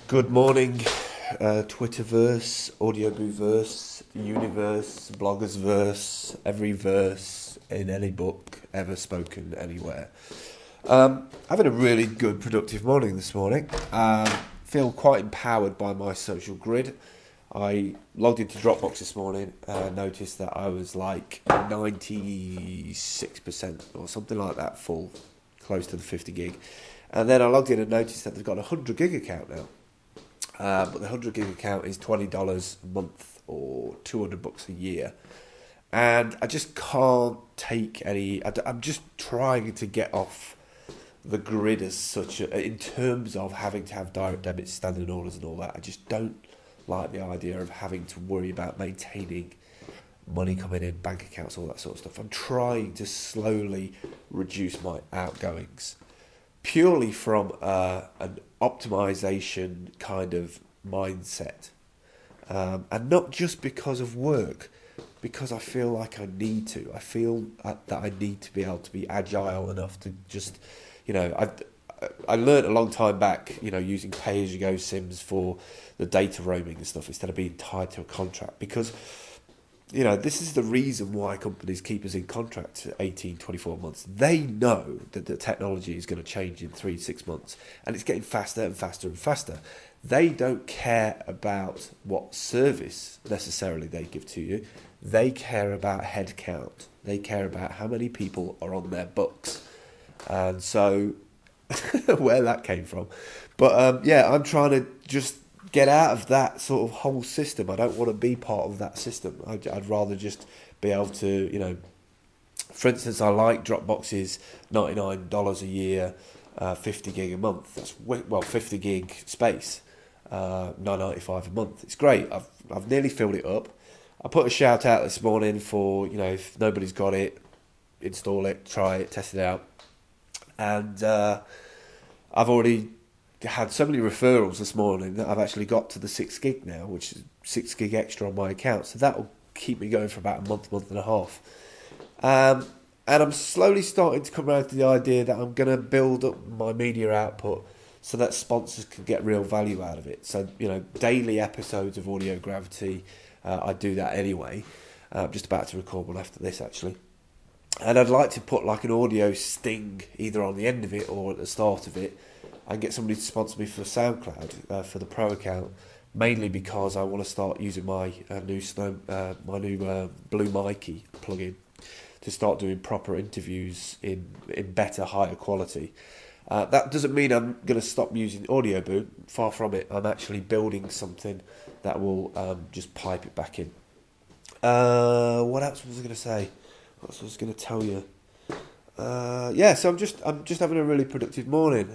Good morning, Twitterverse, Audiobooverse, Universe, Bloggersverse, every verse in any book ever spoken anywhere. Having a really good, productive morning this morning. Feel quite empowered by my social grid. I logged into Dropbox this morning and noticed that I was like 96% or something like that full, close to the 50 gig. And then I logged in and noticed that they've got a 100 gig account now. But the 100 gig account is $20 a month or $200 a year. And I just can't take any. I'm just trying to get off the grid as such in terms of having to have direct debits, standing orders, and all that. I just don't like the idea of having to worry about maintaining money coming in, bank accounts, all that sort of stuff. I'm trying to slowly reduce my outgoings purely from an optimization kind of mindset. And not just because of work, because I feel like I need to. I feel that I need to be able to be agile enough to just, I learned a long time back, using pay-as-you-go sims for the data roaming and stuff instead of being tied to a contract. Because, this is the reason why companies keep us in contract 18, 24 months. They know that the technology is going to change in 3 to 6 months, and it's getting faster and faster and faster. They don't care about what service necessarily they give to you. They care about headcount. They care about how many people are on their books. And so, where that came from. But I'm trying to just get out of that sort of whole system. I don't want to be part of that system. I'd rather just be able to, for instance, I like Dropbox's $99 a year, 50 gig a month. That's 50 gig space, $9.95 a month. It's great. I've nearly filled it up. I put a shout out this morning for, if nobody's got it, install it, try it, test it out. And I've already had so many referrals this morning that I've actually got to the 6 gig now, which is 6 gig extra on my account. So that will keep me going for about a month and a half. And I'm slowly starting to come around to the idea that I'm going to build up my media output so that sponsors can get real value out of it. So, daily episodes of Audio Gravity, I do that anyway. I'm just about to record one after this, actually. And I'd like to put like an audio sting either on the end of it or at the start of it and get somebody to sponsor me for SoundCloud for the Pro account, mainly because I want to start using my new Blue Mikey plugin to start doing proper interviews in better, higher quality. That doesn't mean I'm going to stop using Audioboo. Far from it. I'm actually building something that will just pipe it back in. What else was I going to say? What else was I going to tell you? So I'm just having a really productive morning.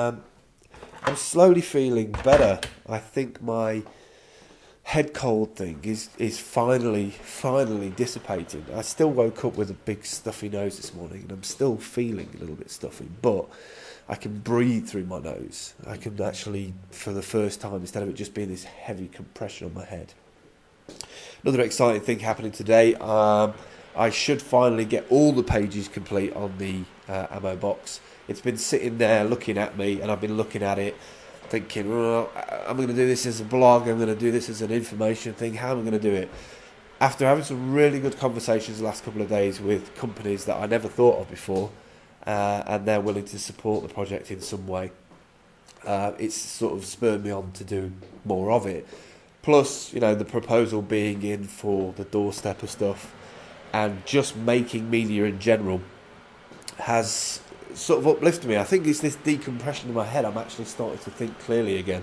I'm slowly feeling better. I think my head cold thing is finally dissipating. I still woke up with a big stuffy nose this morning, and I'm still feeling a little bit stuffy, but I can breathe through my nose. I can actually, for the first time, instead of it just being this heavy compression on my head. Another exciting thing happening today. I should finally get all the pages complete on the ammo box. It's been sitting there looking at me, and I've been looking at it thinking, well, I'm going to do this as a blog, I'm going to do this as an information thing, how am I going to do it? After having some really good conversations the last couple of days with companies that I never thought of before, and they're willing to support the project in some way, it's sort of spurred me on to do more of it. Plus, the proposal being in for the doorstep of stuff, and just making media in general has sort of uplifted me. I think it's this decompression in my head. I'm actually starting to think clearly again.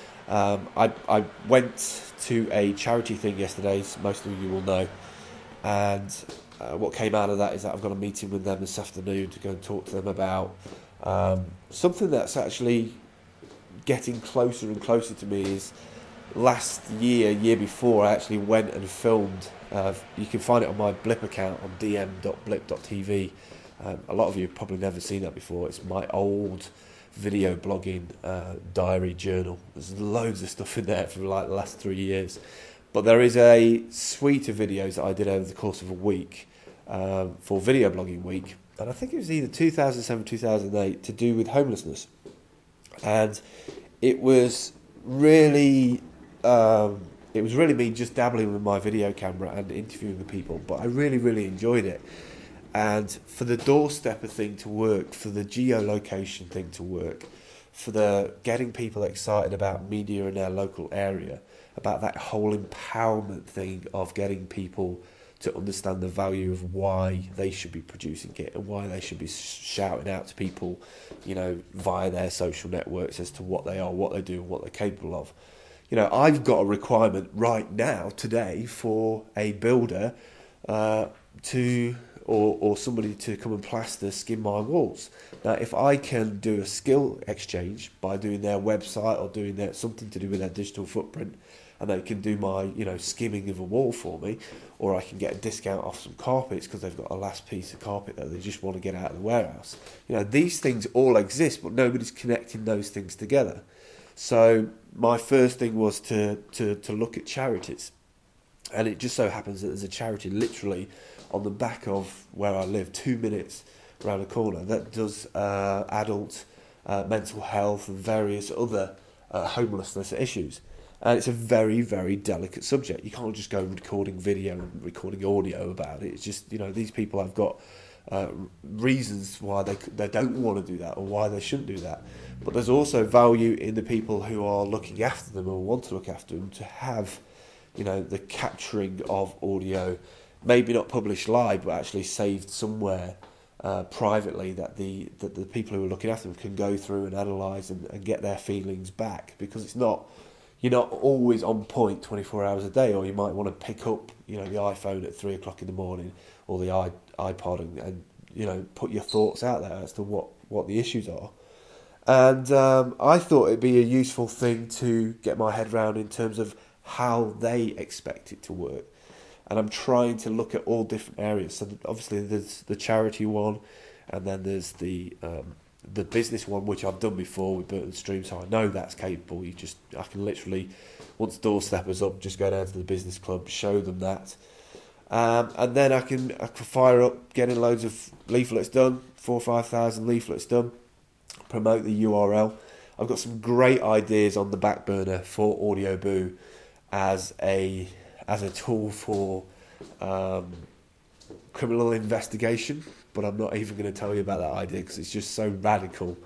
I went to a charity thing yesterday, as most of you will know, and what came out of that is that I've got a meeting with them this afternoon to go and talk to them about something that's actually getting closer and closer to me. Is last year before, I actually went and filmed. You can find it on my Blip account on dm.blip.tv. A lot of you have probably never seen that before. It's my old video blogging diary journal. There's loads of stuff in there from like the last 3 years. But there is a suite of videos that I did over the course of a week for Video Blogging Week. And I think it was either 2007 2008 to do with homelessness. And it was really, it was really me just dabbling with my video camera and interviewing the people, but I really, really enjoyed it. And for the doorstepper thing to work, for the geolocation thing to work, for the getting people excited about media in their local area, about that whole empowerment thing of getting people to understand the value of why they should be producing it and why they should be shouting out to people, via their social networks as to what they are, what they do, and what they're capable of. I've got a requirement right now, today, for a builder or somebody to come and plaster skin my walls. Now, if I can do a skill exchange by doing their website or doing something to do with their digital footprint, and they can do my skimming of a wall for me, or I can get a discount off some carpets because they've got a last piece of carpet that they just want to get out of the warehouse. These things all exist, but nobody's connecting those things together. So my first thing was to look at charities, and it just so happens that there's a charity literally on the back of where I live, 2 minutes around the corner, that does adult mental health and various other homelessness issues. And it's a very, very delicate subject. You can't just go recording video and recording audio about it. It's just, these people have got reasons why they don't want to do that or why they shouldn't do that. But there's also value in the people who are looking after them or want to look after them to have, the capturing of audio, maybe not published live, but actually saved somewhere privately that the people who are looking after them can go through and analyse and get their feelings back, because you're not always on point 24 hours a day, or you might want to pick up the iPhone at 3 o'clock in the morning or the iPod and put your thoughts out there as to what the issues are. And I thought it'd be a useful thing to get my head around in terms of how they expect it to work. And I'm trying to look at all different areas. So obviously there's the charity one, and then there's the business one, which I've done before with Burton Stream, so I know that's capable. I can literally, once doorsteppers up, just go down to the business club, show them that, and then I can fire up getting loads of leaflets done, 4,000 or 5,000 leaflets done, promote the URL. I've got some great ideas on the back burner for Audioboo as a tool for criminal investigation, but I'm not even going to tell you about that idea because it's just so radical.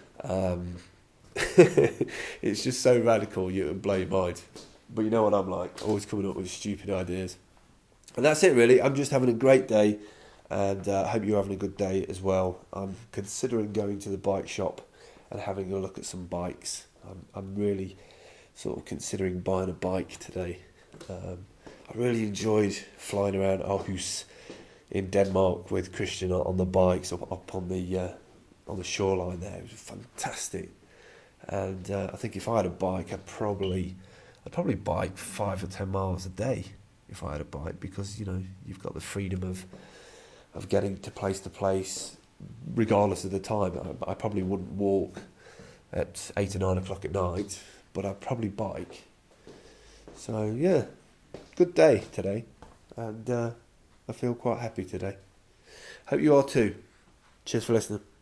It's just so radical, it would blow your mind. But you know what I'm like, always coming up with stupid ideas. And that's it really. I'm just having a great day, and I hope you're having a good day as well. I'm considering going to the bike shop and having a look at some bikes. I'm really sort of considering buying a bike today. I really enjoyed flying around Aarhus in Denmark with Christian on the bikes up on the shoreline there. It was fantastic. And I think if I had a bike, I'd probably bike 5 or 10 miles a day if I had a bike, because you've got the freedom of getting to place regardless of the time. I probably wouldn't walk at 8 or 9 o'clock at night, but I'd probably bike. So yeah, good day today, and I feel quite happy today. Hope you are too. Cheers for listening.